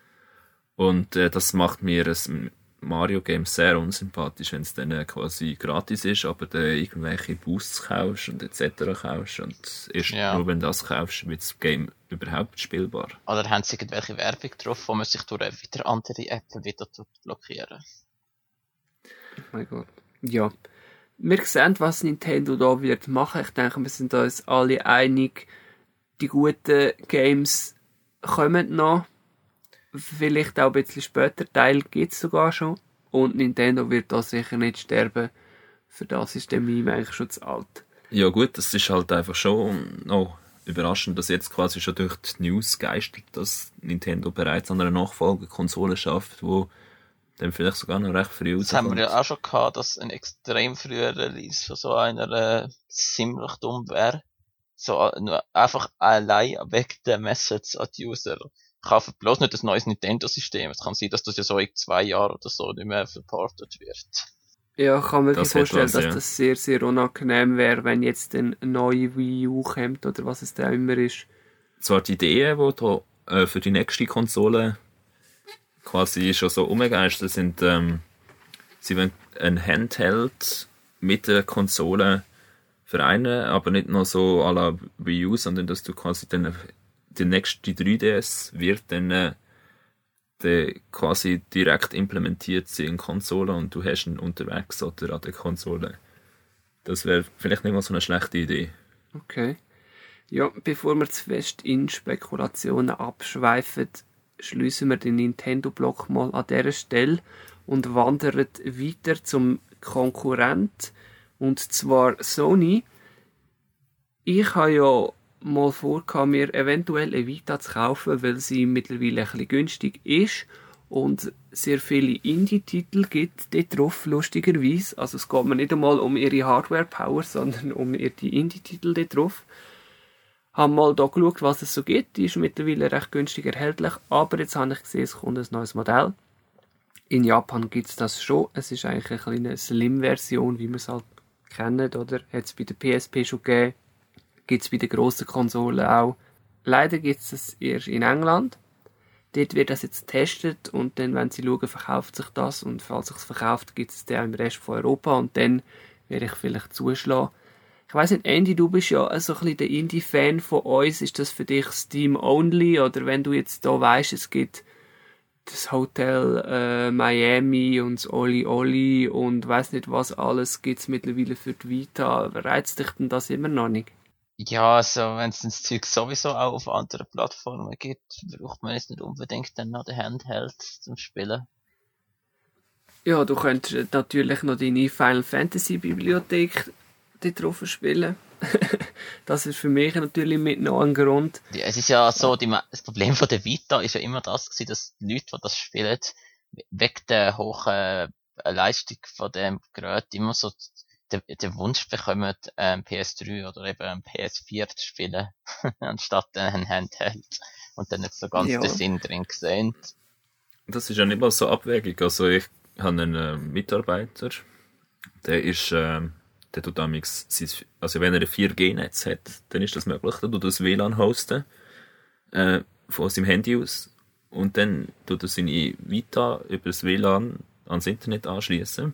Und äh, das macht mir ein Mario-Game sehr unsympathisch, wenn es dann äh, quasi gratis ist, aber dann irgendwelche Boosts kaufst und et cetera kaufst und erst Ja. nur wenn du das kaufst, wird das Game überhaupt spielbar. Oder haben sie irgendwelche Werbung drauf, wo man sich durch wieder andere Apps wieder blockieren? Oh mein Gott. Ja. Wir sehen, was Nintendo da wird machen. Ich denke, wir sind uns alle einig, die guten Games kommen noch. Vielleicht auch ein bisschen später. Teil gibt es sogar schon. Und Nintendo wird da sicher nicht sterben. Für das ist der Meme eigentlich schon zu alt. Ja gut, das ist halt einfach schon noch überraschend, dass jetzt quasi schon durch die News geistert, dass Nintendo bereits an einer Nachfolgekonsole schafft, wo dann vielleicht sogar noch recht früh Das haben rauskommt. wir ja auch schon gehabt, dass ein extrem früher Release von so einer äh, ziemlich dumm wäre. So äh, nur einfach allein wegen der Message an die User. Kaufen bloß nicht ein neues Nintendo-System. Es kann sein, dass das ja so in zwei Jahren oder so nicht mehr verportet wird. Ja, ich kann mir Das wirklich vorstellen, wird was, dass ja. das sehr, sehr unangenehm wäre, wenn jetzt eine neue Wii U kommt oder was es da immer ist. Zwar die Ideen, die da äh, für die nächste Konsole quasi schon so umgegeistert sind, ähm, sie wollen ein Handheld mit der Konsole vereinen, aber nicht nur so à la Wii U, sondern dass du quasi dann der nächste drei D S wird dann äh, der quasi direkt implementiert sein in Konsole und du hast ihn unterwegs oder an der Konsole. Das wäre vielleicht nicht mal so eine schlechte Idee. Okay. Ja, bevor wir zu fest in Spekulationen abschweifen, schließen wir den Nintendo-Block mal an dieser Stelle und wandern weiter zum Konkurrent, und zwar Sony. Ich habe ja mal vor, mir eventuell eine Vita zu kaufen, weil sie mittlerweile ein bisschen günstig ist und sehr viele Indie-Titel gibt dort drauf, lustigerweise. Also es geht mir nicht einmal um ihre Hardware-Power, sondern um ihre Indie-Titel dort drauf. Habe mal da geschaut, was es so gibt. Die ist mittlerweile recht günstig erhältlich, aber jetzt habe ich gesehen, es kommt ein neues Modell. In Japan gibt es das schon. Es ist eigentlich eine kleine Slim-Version, wie wir es halt kennen, oder? Hat es bei der P S P schon gegeben. Gibt es bei den grossen Konsolen auch. Leider gibt es das erst in England. Dort wird das jetzt getestet und dann, wenn sie schauen, verkauft sich das, und falls sich es verkauft, gibt es den auch im Rest von Europa und dann werde ich vielleicht zuschlagen. Ich weiss nicht, Andy, du bist ja so ein bisschen der Indie-Fan von uns. Ist das für dich Steam-only? Oder wenn du jetzt da weisst, es gibt das Hotel äh, Miami und das Oli Oli und weiss nicht was alles gibt es mittlerweile für die Vita. Reizt dich denn das immer noch nicht? Ja, also wenn es das Zeug sowieso auch auf anderen Plattformen gibt, braucht man jetzt nicht unbedingt dann noch den Handheld zum Spielen. Ja, du könntest natürlich noch deine Final Fantasy Bibliothek dort drauf spielen. Das ist für mich natürlich mit noch ein Grund. Ja, es ist ja so, die, das Problem von der Vita ist ja immer das gewesen, dass die Leute, die das spielen, wegen der hohen äh, Leistung von dem Gerät immer so den, den Wunsch bekommen, ähm, P S drei oder eben ein P S vier zu spielen, anstatt ein Handheld. Und dann nicht so ganz Ja. den Sinn drin gesehen. Das ist ja nicht mal so abwegig. Also ich habe einen äh, Mitarbeiter, der ist, äh, der tut damals, also wenn er ein vier G Netz hat, dann ist das möglich, der tut das W L A N hosten, äh, von seinem Handy aus. und dann tut er seine Vita über das W L A N ans Internet anschließen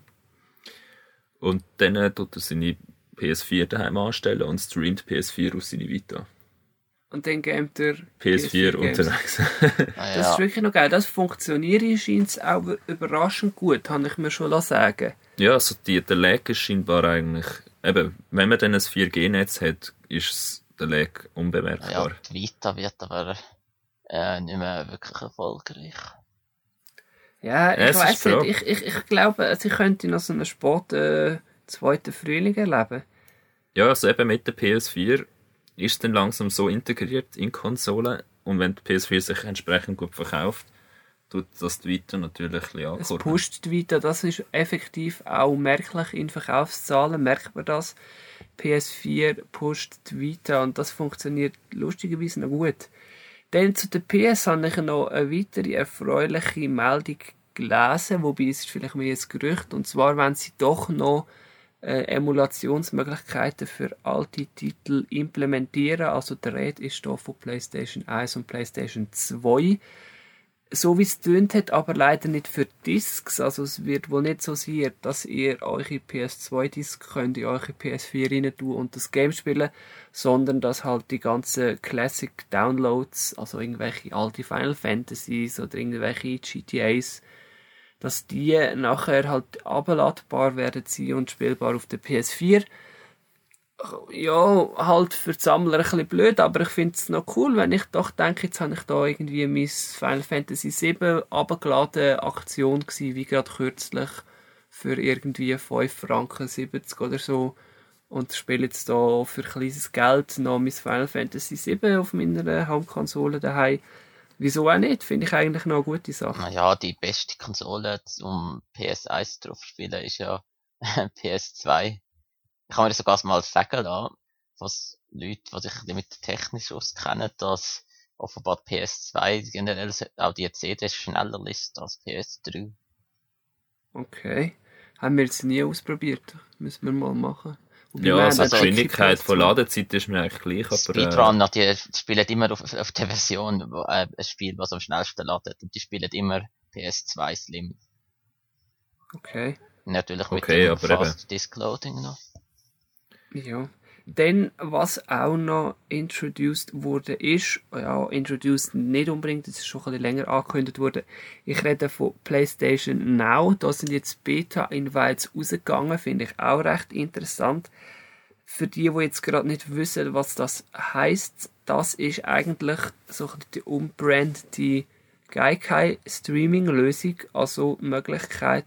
und dann tut er seine P S vier daheim anstellen und streamt P S vier aus seiner Vita. Und dann gamet er P S vier unterwegs. Ah, Das ist wirklich noch geil. Das funktioniert scheint auch überraschend gut, habe ich mir schon sagen. Ja, also die, der Lag ist scheinbar eigentlich, eben, wenn man dann ein vier G Netz hat, ist der Lag unbemerkbar. Ja, die Vita wird aber äh, nicht mehr wirklich erfolgreich. Ja, ich Es ist weiss die Frage. nicht. Ich, ich, ich glaube, sie könnte noch so einen späten äh, zweiten Frühling erleben. Ja, also eben mit der P S vier ist es dann langsam so integriert in die Konsole und wenn die P S vier sich entsprechend gut verkauft, tut das die Vita natürlich ein bisschen Es ankurbeln. pusht die Vita, das ist effektiv auch merklich in Verkaufszahlen, merkt man das. P S vier pusht die Vita und das funktioniert lustigerweise noch gut. Dann zu der P S habe ich noch eine weitere erfreuliche Meldung gelesen, wobei es ist vielleicht mehr ein Gerücht, und zwar wenn sie doch noch äh, Emulationsmöglichkeiten für alte Titel implementieren. Also der Rede ist hier von PlayStation eins und PlayStation zwei. So wie es tönt hat, aber leider nicht für Discs. Also es wird wohl nicht so sein, dass ihr eure P S zwei Disc könnt in eure P S vier rein tun und das Game spielen, sondern dass halt die ganzen Classic Downloads, also irgendwelche alte Final Fantasies oder irgendwelche G T As, dass die nachher halt abladbar werden sein und spielbar auf der P S vier. Ja, halt für die Sammler ein bisschen blöd, aber ich finde es noch cool, wenn ich doch denke, jetzt habe ich da irgendwie mein Final Fantasy sieben abgeladen, Aktion gsi, wie gerade kürzlich, für irgendwie fünf Franken siebzig oder so, und spiele jetzt da für kleines Geld noch mein Final Fantasy sieben auf meiner Heimkonsole daheim. Wieso auch nicht? Finde ich eigentlich noch eine gute Sache. Naja, die beste Konsole zum P S eins drauf spielen ist ja P S zwei. Ich kann mir das sogar mal sagen lassen, was Leute, die sich damit technisch auskennen, dass offenbar die P S zwei generell auch die C Ds schneller liest als P S drei. Okay. Haben wir jetzt nie ausprobiert. Müssen wir mal machen. Wobei Ja, wir also haben die auch Geschwindigkeit P S zwei. von Ladezeit ist mir eigentlich gleich, aber äh, Speedrunner, die spielen immer auf, auf der Version, wo, äh, ein Spiel, was am schnellsten ladet, und die spielen immer P S zwei Slim. Okay. Natürlich mit Okay, dem aber eben. Fast Disk Loading noch. Ja. Dann, was auch noch introduced wurde, ist, ja, introduced nicht unbedingt, das ist schon ein bisschen länger angekündigt worden. Ich rede von PlayStation Now. Da sind jetzt Beta-Invites rausgegangen, finde ich auch recht interessant. Für die, die jetzt gerade nicht wissen, was das heisst, das ist eigentlich so die umbrandete Gaikai-Streaming-Lösung, also die Möglichkeit,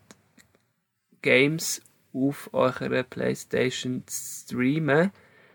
Games auf eurer PlayStation zu streamen.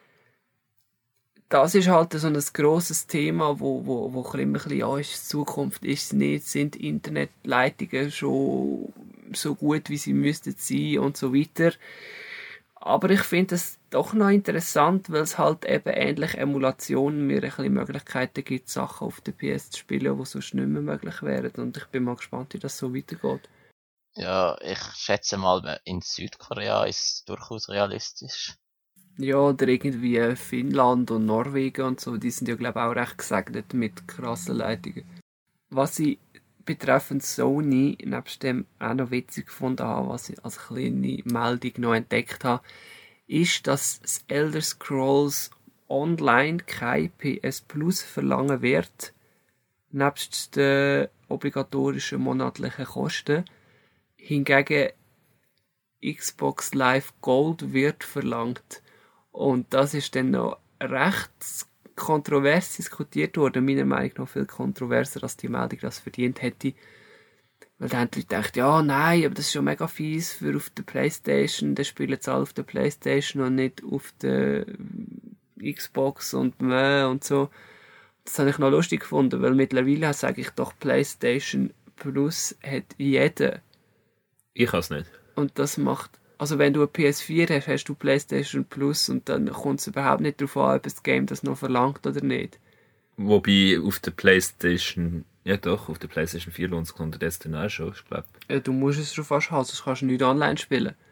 Das ist halt so ein grosses Thema, wo, wo, wo immer ein bisschen, ja, ist es Zukunft, ist es nicht, sind Internetleitungen schon so gut, wie sie müssten sein und so weiter. Aber ich finde es doch noch interessant, weil es halt eben ähnlich Emulationen mir ein bisschen Möglichkeiten gibt, Sachen auf der P S zu spielen, die sonst nicht mehr möglich wären. Und ich bin mal gespannt, wie das so weitergeht. Ja, ich schätze mal, in Südkorea ist es durchaus realistisch. Ja, oder irgendwie Finnland und Norwegen und so, die sind ja, glaube ich, auch recht gesegnet mit krassen Leitungen. Was ich betreffend Sony nebst dem auch noch witzig gefunden habe, was ich als kleine Meldung noch entdeckt habe, ist, dass das Elder Scrolls Online kein P S Plus verlangen wird, nebst den obligatorischen monatlichen Kosten. Hingegen Xbox Live Gold wird verlangt. Und das ist dann noch recht kontrovers diskutiert worden, meiner Meinung nach viel kontroverser, als die Meldung das verdient hätte. Weil dann haben die Leute gedacht, ja, nein, aber das ist schon mega fies für auf der Playstation, dann spielen sie alle auf der Playstation und nicht auf der Xbox und Meh und so. Das habe ich noch lustig gefunden, weil mittlerweile sage ich doch, Playstation Plus hat jeder. ich kann es nicht. Und das macht, also wenn du eine P S vier hast, hast du PlayStation Plus und dann kommt es überhaupt nicht darauf an, ob das Game das noch verlangt oder nicht. Wobei auf der PlayStation, ja doch, auf der PlayStation vier lohnt sich unterdessen auch schon, ich glaube. Ja, du musst es schon fast haben, sonst kannst du nicht online spielen.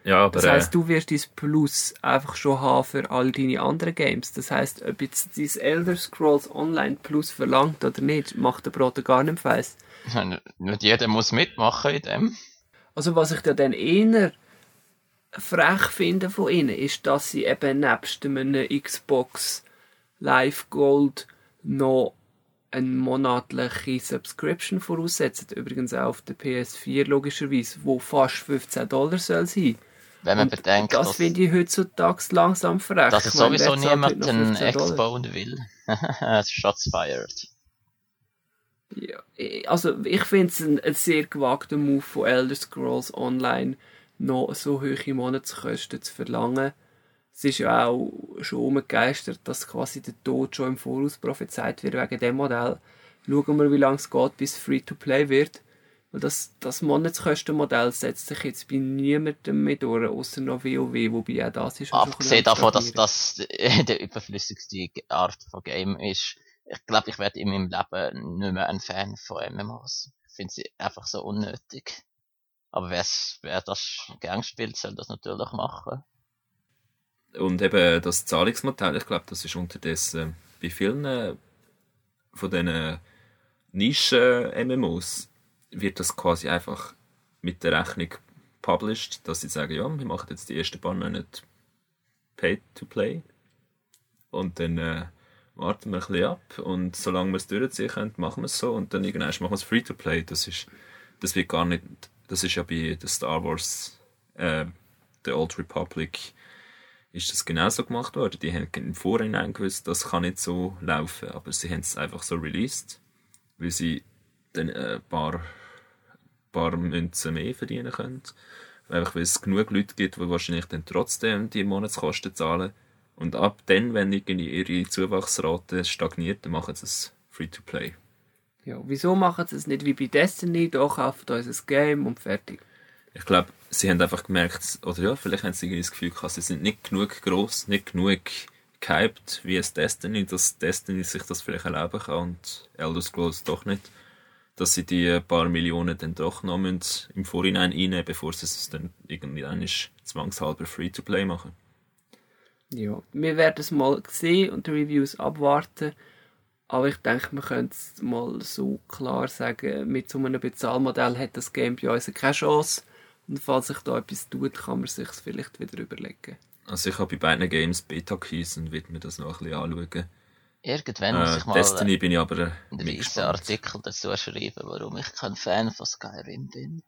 Ja, aber, das heisst, du wirst dein Plus einfach schon haben für all deine anderen Games. Das heisst, ob jetzt dein Elder Scrolls Online Plus verlangt oder nicht, macht der Brote gar nicht weiss. Nicht jeder muss mitmachen in dem. Also was ich dann eher frech finde von ihnen, ist, dass sie eben nebst einem Xbox Live Gold noch eine monatliche Subscription voraussetzen. Übrigens auch auf der P S vier logischerweise, wo fast fünfzehn Dollar soll sein. Wenn man Und bedenkt, das finde ich heutzutage langsam frech. dass Ich meine, sowieso wer zahlt heute niemand noch einen fünfzehn Dollar? Expo will. Shots fired. Ja, also ich finde es ein, ein sehr gewagter Move von Elder Scrolls Online, noch so hohe Monatskosten zu verlangen. Es ist ja auch schon umgegeistert, dass quasi der Tod schon im Voraus prophezeit wird wegen dem Modell. Schauen wir, wie lange es geht, bis es Free-to-Play wird. Weil das, das Monatskostenmodell setzt sich jetzt bei niemandem mehr durch, außer noch WoW, wobei auch das ist schon Abgesehen davon, dass das die überflüssigste Art von Game ist. Ich glaube, ich werde in meinem Leben nicht mehr ein Fan von M M Os. Ich finde sie einfach so unnötig. Aber wer's, wer das gern spielt, soll das natürlich machen. Und eben das Zahlungsmodell, ich glaube, das ist unterdessen bei vielen äh, von diesen Nischen-M M Os wird das quasi einfach mit der Rechnung published, dass sie sagen, ja, wir machen jetzt die ersten paar Monate Pay-to-Play und dann äh, warten wir ein bisschen ab und solange wir es durchziehen können, machen wir es so und dann irgendwann machen wir es Free-to-Play. Das ist, das wird gar nicht, das ist ja bei der Star Wars, äh, The Old Republic, ist das genauso gemacht worden. Die haben im Vorhinein gewusst, das kann nicht so laufen, aber sie haben es einfach so released, weil sie dann ein paar, paar Münzen mehr verdienen können. Einfach weil es genug Leute gibt, die wahrscheinlich dann trotzdem die Monatskosten zahlen. Und ab dann, wenn irgendwie ihre Zuwachsrate stagniert, dann machen sie es Free-to-Play. Ja, wieso machen sie es nicht wie bei Destiny? Da kauft uns ein Game und fertig. Ich glaube, sie haben einfach gemerkt, oder ja, vielleicht haben sie irgendwie das Gefühl gehabt, sie sind nicht genug gross, nicht genug gehypt wie es Destiny, dass Destiny sich das vielleicht erlauben kann und Elder Scrolls doch nicht. Dass sie die paar Millionen dann doch noch im Vorhinein einnehmen, bevor sie es dann irgendwann zwangshalber Free-to-Play machen. Ja, wir werden es mal sehen und die Reviews abwarten. Aber ich denke, wir können es mal so klar sagen, mit so einem Bezahlmodell hat das Game bei uns keine Chance. Und falls sich da etwas tut, kann man sich vielleicht wieder überlegen. Also ich habe bei beiden Games Beta-Keys und werde mir das noch ein bisschen anschauen. Irgendwann äh, muss ich mal Destiny bin ich aber äh, einen riesen Artikel dazu schreiben, warum ich kein Fan von Skyrim bin.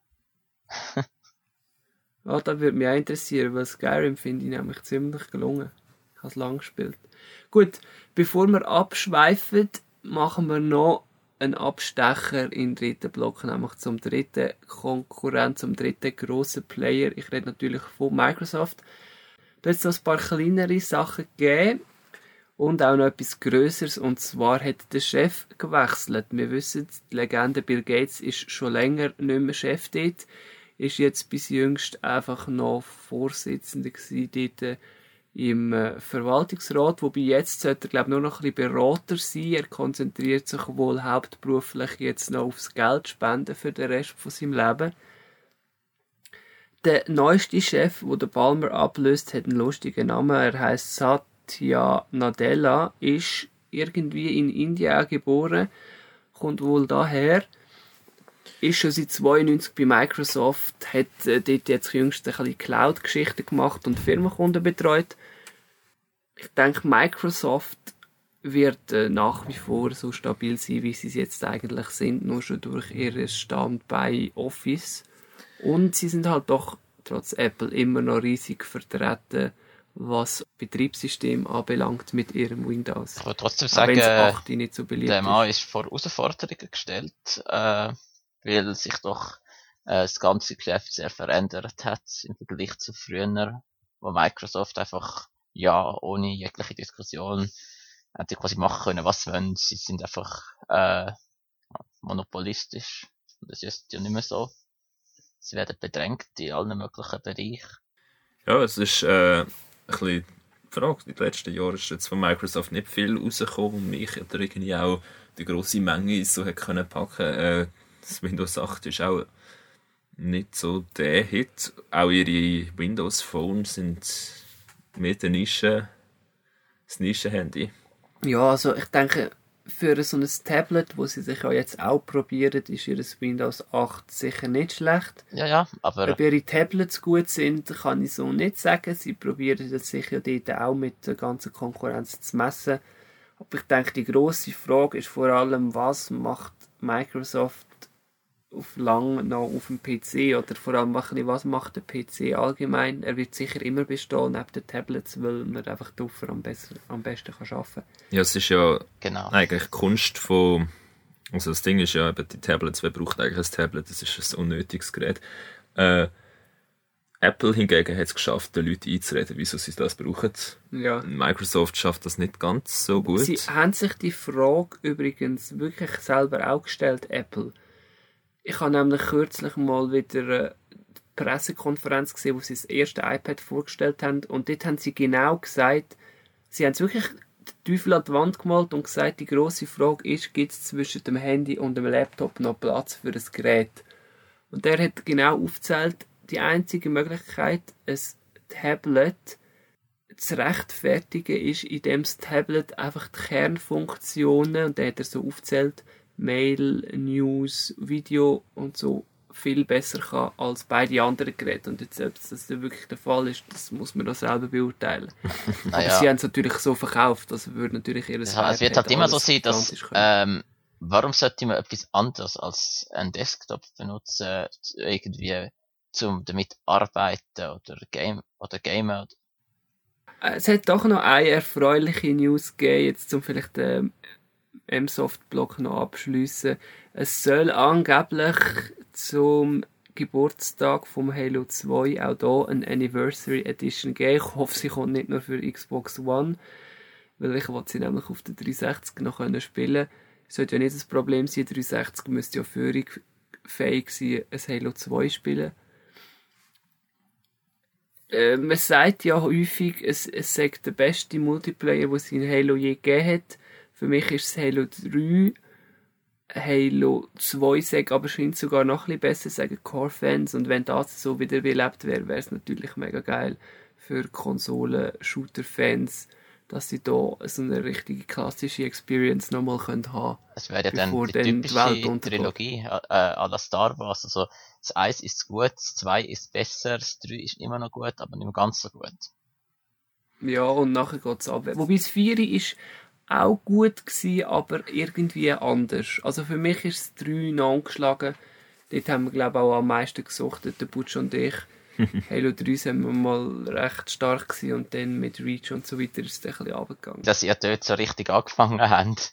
Ja, das würde mich auch interessieren, weil Skyrim finde ich nämlich ziemlich gelungen. Ich habe es lange gespielt. Gut, bevor wir abschweifen, machen wir noch einen Abstecher in den dritten Block, nämlich zum dritten Konkurrent, zum dritten grossen Player. Ich rede natürlich von Microsoft. Da hat es noch ein paar kleinere Sachen gegeben und auch noch etwas Grösseres, und zwar hat der Chef gewechselt. Wir wissen, die Legende Bill Gates ist schon länger nicht mehr Chef dort, ist jetzt bis jüngst einfach noch Vorsitzender gewesen dort im äh, Verwaltungsrat, wobei jetzt sollte er, glaube ich, nur noch ein bisschen Berater sein. Er konzentriert sich wohl hauptberuflich jetzt noch aufs Geld spenden für den Rest von seinem Leben. Der neueste Chef, der den Palmer ablöst, hat einen lustigen Namen. Er heisst Satya Nadella, ist irgendwie in Indien geboren, kommt wohl daher, ist schon seit zweiundneunzig bei Microsoft, hat äh, dort jetzt jüngst ein bisschen Cloud-Geschichten gemacht und Firmenkunden betreut. Ich denke, Microsoft wird äh, nach wie vor so stabil sein, wie sie es jetzt eigentlich sind, nur schon durch ihr Standbein Office. Und sie sind halt doch trotz Apple immer noch riesig vertreten, was Betriebssystem anbelangt mit ihrem Windows. Ich würde trotzdem Auch sagen, wenn's acht nicht so beliebt der ist. Mann ist vor Herausforderungen gestellt, äh, weil sich doch äh, das ganze Geschäft sehr verändert hat im Vergleich zu früher, wo Microsoft einfach ja ohne jegliche Diskussion hätte quasi machen können, was sie wollen. Sie sind einfach äh, monopolistisch. Das ist ja nicht mehr so. Sie werden bedrängt in allen möglichen Bereichen. Ja, es ist äh, ein bisschen die Frage. In den letzten Jahren ist jetzt von Microsoft nicht viel rausgekommen und mich hat er irgendwie auch die grosse Menge so hat können packen. Äh, das Windows acht ist auch nicht so der Hit. Auch ihre Windows Phone sind mit der Nische, das Nischenhandy. Ja, also ich denke, für so ein Tablet, wo sie sich ja jetzt auch probieren, ist ihr Windows acht sicher nicht schlecht. Ja, ja, aber... Ob ihre Tablets gut sind, kann ich so nicht sagen. Sie probieren das sicher dort auch mit der ganzen Konkurrenz zu messen. Aber ich denke, die grosse Frage ist vor allem, was macht Microsoft auf lang noch auf dem P C, oder vor allem was macht der P C allgemein. Er wird sicher immer bestehen neben den Tablets, weil man einfach dafür am besten, am besten kann arbeiten kann. Ja, es ist ja genau. eigentlich die Kunst von, also das Ding ist ja eben die Tablets, wer braucht eigentlich ein Tablet, das ist ein unnötiges Gerät. Äh, Apple hingegen hat es geschafft, den Leuten einzureden, wieso sie das brauchen. Ja. Microsoft schafft das nicht ganz so gut. Sie haben sich die Frage übrigens wirklich selber auch gestellt, Apple. Ich habe nämlich kürzlich mal wieder eine Pressekonferenz gesehen, wo sie das erste iPad vorgestellt haben, und dort haben sie genau gesagt, sie haben es wirklich den Teufel an die Wand gemalt und gesagt, die grosse Frage ist, gibt es zwischen dem Handy und dem Laptop noch Platz für ein Gerät? Und der hat genau aufgezählt, die einzige Möglichkeit, ein Tablet zu rechtfertigen ist, indem das Tablet einfach die Kernfunktionen, und da hat er so aufgezählt, Mail, News, Video und so viel besser kann als beide anderen Geräte. Und jetzt, ob das wirklich der Fall ist, das muss man auch selber beurteilen. Naja. Aber sie haben es natürlich so verkauft, das würde natürlich ihr Ja, es wird halt immer so sein, dass ähm, warum sollte man etwas anderes als einen Desktop benutzen, irgendwie zum damit arbeiten oder game oder gamen? Es hat doch noch eine erfreuliche News gegeben, jetzt zum vielleicht den M-Soft-Block noch abschliessen. Es soll angeblich zum Geburtstag vom Halo zwei auch hier eine Anniversary Edition geben. Ich hoffe, sie kommt nicht nur für Xbox One, weil ich will sie nämlich auf der dreihundertsechzig noch spielen können. Es sollte ja nicht das Problem sein, dreihundertsechzig müsste ja fähig sein, ein Halo zwei spielen. Äh, man sagt ja häufig, es, es sei der beste Multiplayer, den es in Halo je gegeben hat. Für mich ist es Halo drei, Halo zwei sagt aber scheint sogar noch ein bisschen besser, sagen Core-Fans. Und wenn das so wieder belebt wäre, wäre es natürlich mega geil für Konsolen-Shooter-Fans, dass sie da so eine richtige klassische Experience nochmal haben können. Es wäre ja dann die typische Trilogie äh, à la Star Wars. Also das eins ist gut, das zwei ist besser, das drei ist immer noch gut, aber nicht mehr ganz so gut. Ja, und nachher geht es ab. Wobei das vier ist auch gut gewesen, aber irgendwie anders. Also für mich ist es drei noch angeschlagen. Dort haben wir, glaube ich, auch am meisten gesuchtet, der Butch und ich. Halo drei sind wir mal recht stark gewesen, und dann mit Reach und so weiter ist es ein bisschen runtergegangen. Dass ihr dort so richtig angefangen habt.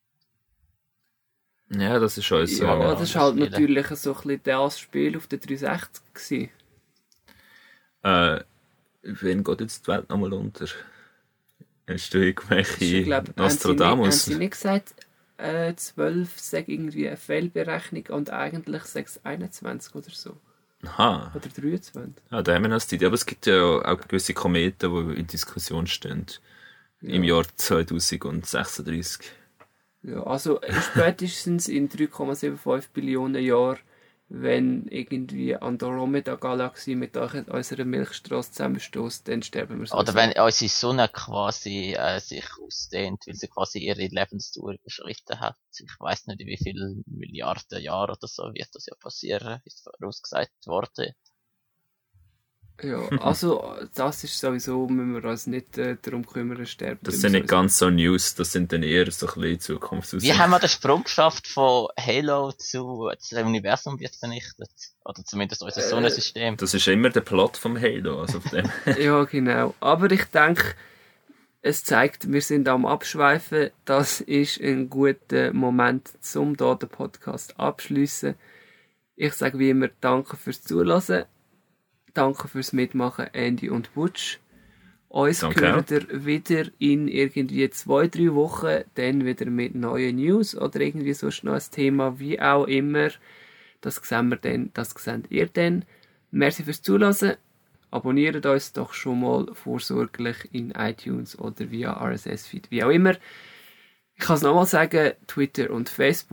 Ja, das ist schon so. Ja, ja, das ist halt Spiele. Natürlich so ein bisschen das Spiel auf der dreihundertsechzig gewesen. Äh, wann geht jetzt die Welt nochmal unter? Hast du irgendwelche glaub, Nostradamus? Haben sie nicht, haben sie nicht gesagt, äh, zwölf sei irgendwie eine Fehlberechnung und eigentlich sei es einundzwanzig oder so? Aha. Oder dreiundzwanzig. Ja, da haben wir noch Zeit. Aber es gibt ja auch gewisse Kometen, die in Diskussion stehen. Ja. Im Jahr zweitausendsechsunddreißig. Ja, also spätestens in drei Komma fünfundsiebzig Billionen Jahren, wenn irgendwie Andromeda-Galaxie mit unserer Milchstraße zusammenstößt, dann sterben wir so. Oder wenn unsere Sonne quasi äh, sich ausdehnt, weil sie quasi ihre Lebensdauer überschritten hat. Ich weiss nicht, wie viele Milliarden Jahre oder so wird das ja passieren, ist vorausgesagt worden. Ja, also das ist sowieso, müssen wir uns nicht äh, darum kümmern, sterben. Das sind nicht ganz so News, das sind dann eher so ein bisschen Zukunftsaussichten. Wie haben wir den Sprung geschafft von Halo zu, zu dem Universum wird vernichtet? Oder zumindest unser äh, Sonnensystem? Das ist immer der Plot vom Halo. Also von dem. Ja, genau. Aber ich denke, es zeigt, wir sind am Abschweifen. Das ist ein guter Moment, um hier den Podcast abschliessen. Ich sage wie immer danke fürs Zuhören. Danke fürs Mitmachen, Andy und Butch. Uns Danke. hört ihr wieder in irgendwie zwei, drei Wochen, dann wieder mit neuen News oder irgendwie sonst noch ein Thema, wie auch immer. Das sehen wir dann, das seht ihr dann. Merci fürs Zuhören. Abonniert uns doch schon mal vorsorglich in iTunes oder via R S S-Feed, wie auch immer. Ich kann es nochmal sagen, Twitter und Facebook,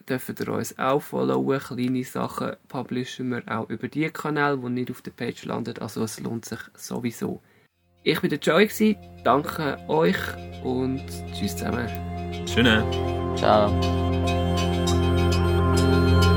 dürft ihr uns auch followen. Kleine Sachen publishen wir auch über die Kanäle, die nicht auf der Page landen. Also es lohnt sich sowieso. Ich war der Joey, danke euch und tschüss zusammen. Schöne. Ciao.